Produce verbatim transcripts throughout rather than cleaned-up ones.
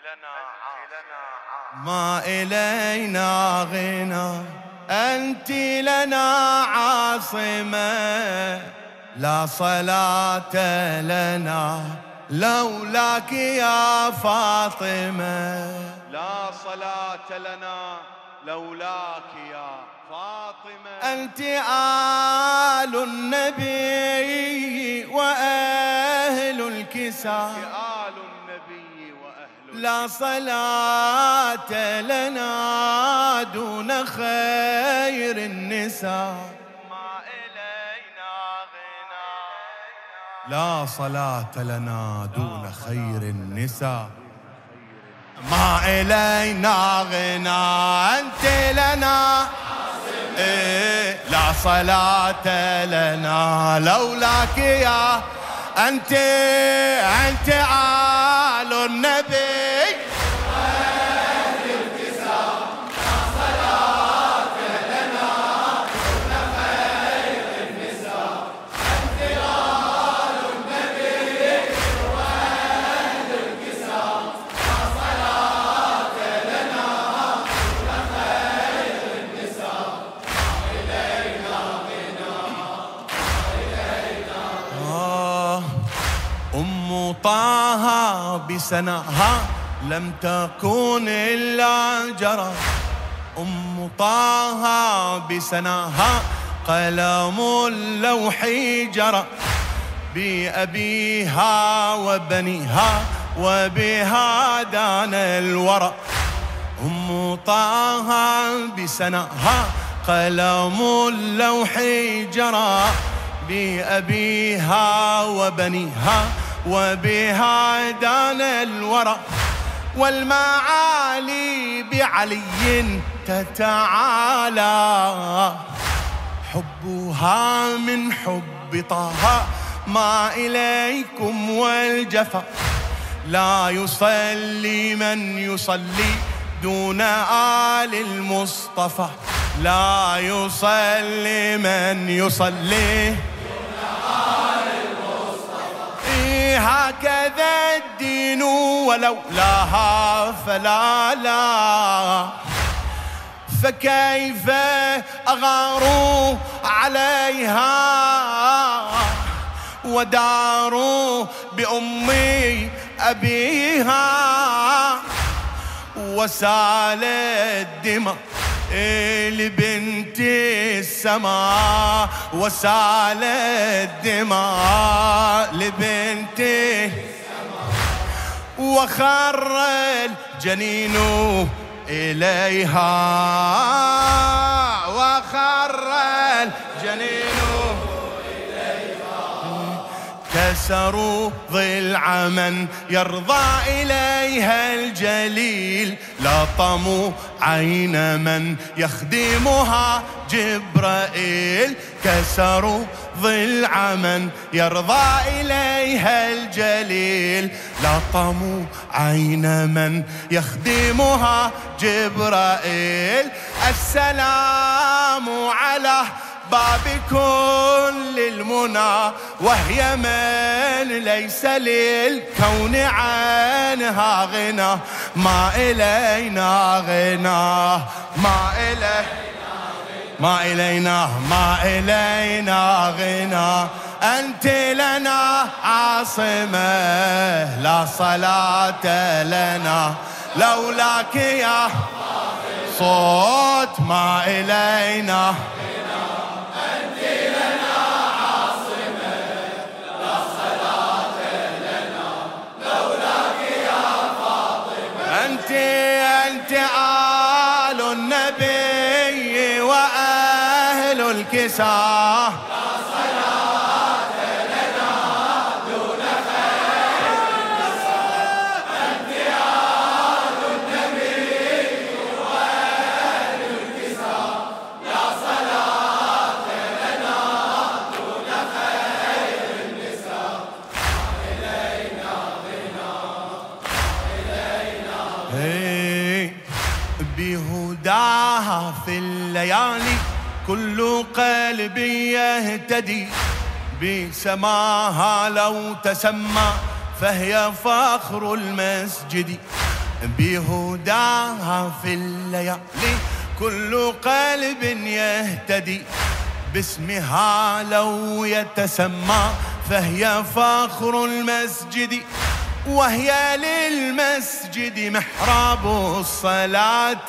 ما إلينا غنى أنت لنا عاصمة، لا صلاة لنا لولاك يا فاطمة، لا صلاة لنا لولاك يا فاطمة. أنت آل النبي وأهل الكساء، آل النبي وأهل لا صلاة لنا دون خير النساء، ما إلينا غنى لا صلاة لنا دون خير النساء، ما إلينا غنى أنت لنا إيه، لا صلاة لنا لولاك يا أنت أنت آل النبي وأهل الكساء، لا صلاة لنا دون خير النساء، أنت آل النبي وأهل الكساء، لا صلاة لنا دون خير النساء، ما إلينا غنى ما إلينا آه أم طه بسناها لم تكن إلا جرى، أم طه بسناها قلم اللوح جرى، بأبيها وبنيها وبها دان الورى، أم طه بسناها قلم اللوح جرى، بأبيها وبنيها وبها دان الورى، والمعالي بعلي تتعالى، حبها من حب طه ما إليكم والجفا، لا يصلي من يصلي دون آل المصطفى، لا يصلي من يصلي دون آل المصطفى، هكذا الدين ولولاها فلا لا، فكيف أغار عليها ودار بأمي أبيها، وسال الدماء لبنت السماء، وسال الدماء لبنت السماء، وخر الجنين إليها، وخر الجنين كسروا ضلع من يرضى إليها الجليل، لطموا عين من يخدمها جبرائيل، كسروا ضلع من يرضى إليها الجليل، لطموا عين من يخدمها جبرائيل، السلام على باب كل المنى، وهي من ليس للكون عنها غنى، ما إلينا غنى ما إلينا ما إلينا ما إلينا غنى، أنت لنا عاصمة، لا صلاة لنا لولاك يا صوت، ما إلينا أنت أنت آل النبي وأهل الكساء، لا صلاة لنا دون خير النساء، أنت آل النبي وأهل الكساء، لا صلاة لنا دون خير النساء، ما إلينا غنى ما إلينا بهداها في الليالي كل قلب يهتدي، بسماها لو تسمى فهي فخر المسجد، بهداها في الليالي كل قلب يهتدي، باسمها لو يتسمى فهي فخر المسجد، وهي للمسجد محراب الصلاة.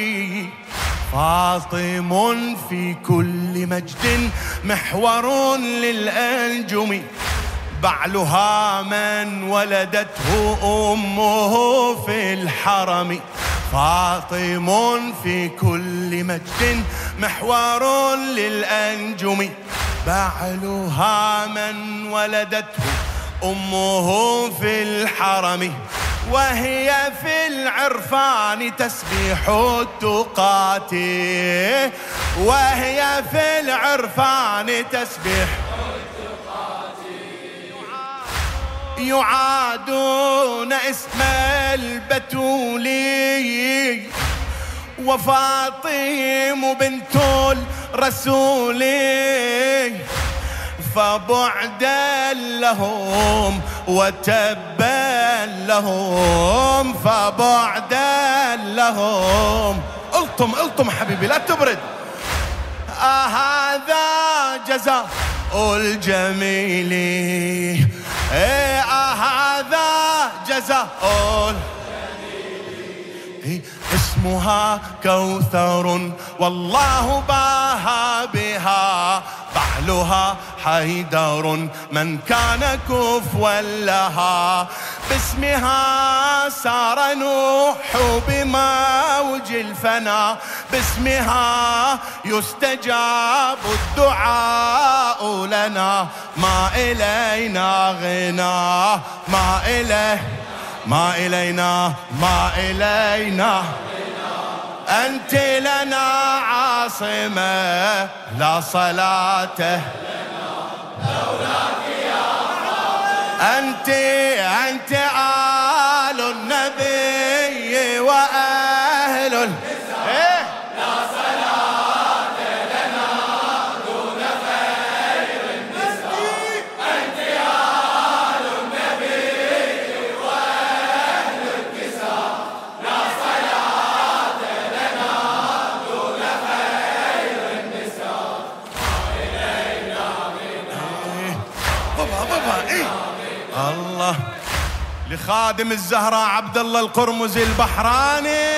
فاطم في كل مجد محور للأنجم، بعلها من ولدته أمه في الحرم. فاطم في كل مجد محور للأنجم، بعلها من ولدته أمه في الحرم. وهي في العرفان تسبيح التقات، وهي في العرفان تسبيح التقات. يعادون اسم البتولي، وفاطم بنت الرسول، فبعدا لهم وتبا لهم، فبعدا لهم. الطم الطم حبيبي لا تبرد. آه هذا جزاء الجميل، إيه آه هذا جزاء الجميل. اسمها كوثر والله باها بها، بعلها حيدر من كان كفوا لها. باسمها سار نوح بموج الفنا، باسمها يستجاب الدعاء لنا. ما إلينا غنى، ما إليه ما إلينا ما إلينا أنت لنا عاصمة، لا صلاة لنا لولاك يا فاطمة. أنت أنت آل النبي وأهل الإسلام، لا صلاة لنا دون خير النساء. أنت آل النبي وأهل الكساء، لا صلاة لنا دون خير النساء. ما إلينا غنى. بابا بابا إيه الله. لخادم الزهراء عبد الله القرمزي البحراني.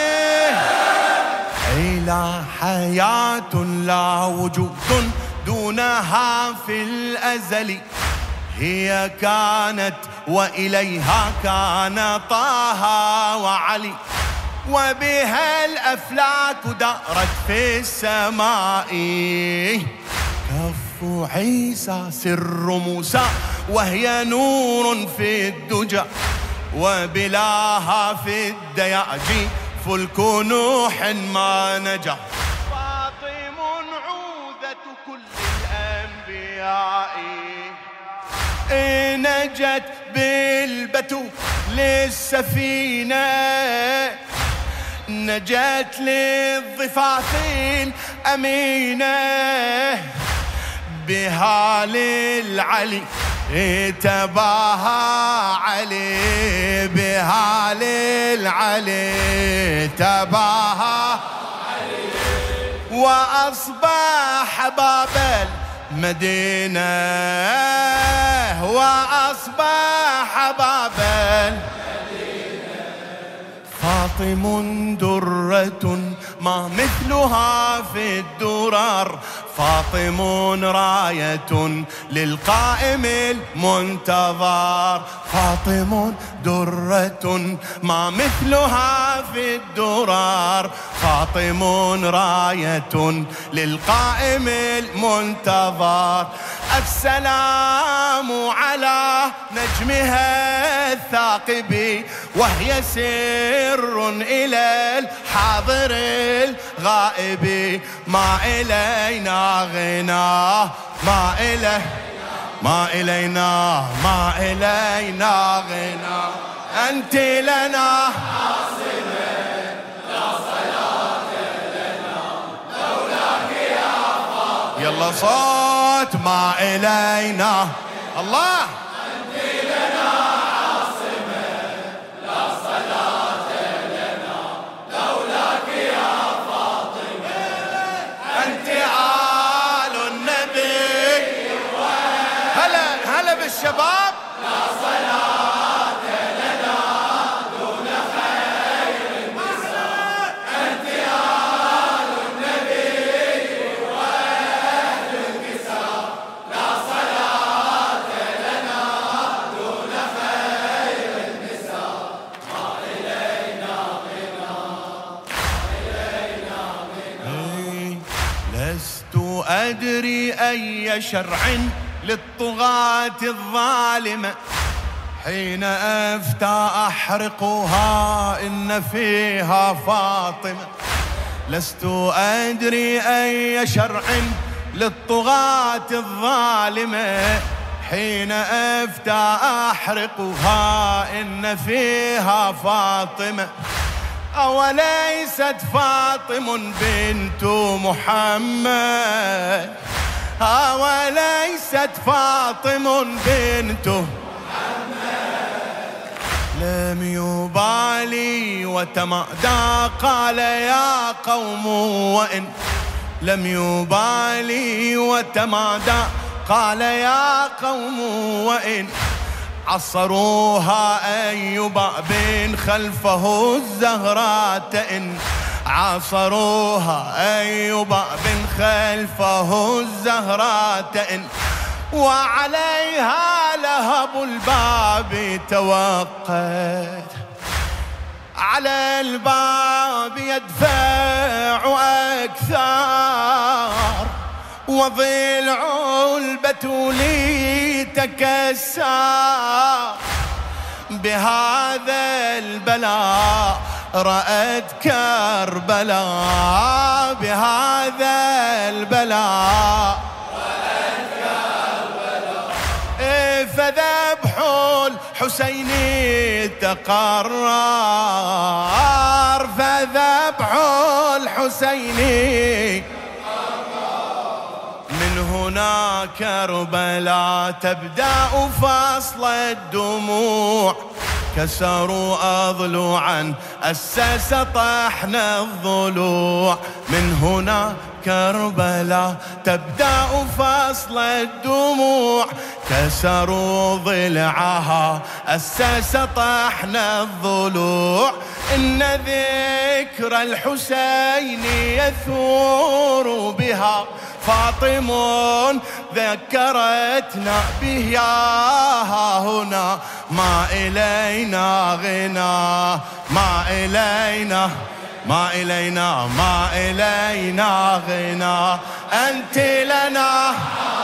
أي لا حياة لا وجود دونها في الأزل، هي كانت وإليها كان طه وعلي، وبها الأفلاك دارت في السماء. كف عيسى سر موسى وهي نور في الدجى، وبلاها في الدياجي فلك نوح ما نجا. فاطم عوذة كل الأنبياء، نجت بالبتو للسفينة، نجت للضفاف الأمينة، بها للعلي تباها علي، بها للعلي تباها علي. وأصبح باب المدينة، وأصبح باب المدينة. فاطم درة ما مثلها في الدرر، فاطم راية للقائم المنتظر. فاطم درة ما مثلها في الدرر، فاطم راية للقائم المنتظر. السلام على نجمها الثاقب، وهي سر إلى الحاضر الغائب. ما إلينا غنى، ما إليه ما إلينا ما إلينا غنى. أنت لنا عاصمة، لا صلاة لنا لولاك يا فاطمة. يلا صوت ما إلينا الله. أنت لنا عاصمة، لا صلاة أدري أي شرع للطغاة الظالمة، حين أفتى أحرقها إن فيها فاطمة. لست أدري أي شرع للطغاة الظالمة، حين أفتى أحرقها إن فيها فاطمة. أوليست فاطم بنت محمد، أوليست فاطم بنت محمد. لم يبالي وتمادى قال يا قوم وإن، لم يبالي وتمادى قال يا قوم وإن عصروها أي باب خلفه الزهراء إن، عصروها أي باب خلفه الزهراء إن، وعليها لهب الباب توقد، على الباب يدفع أكثر، وضلع البتول تكسر. بهذا البلاء رأت كربلاء، بهذا البلاء رأت كربلاء. فذبح الحسين تقرر، فذبح الحسين من هنا كربلاء تبدأ فصل الدموع. كسروا أضلوعا أسس طحن الضلوع، من هنا كربلاء تبدأ فصل الدموع. كسروا ضلعها أسس طحن الضلوع. إن ذكر الحسين يثور بها فاطم، ذكرتنا به يا هنا. ما إلينا غنى، ما إلينا، ما إلينا، ما إلينا غنى. أنت لنا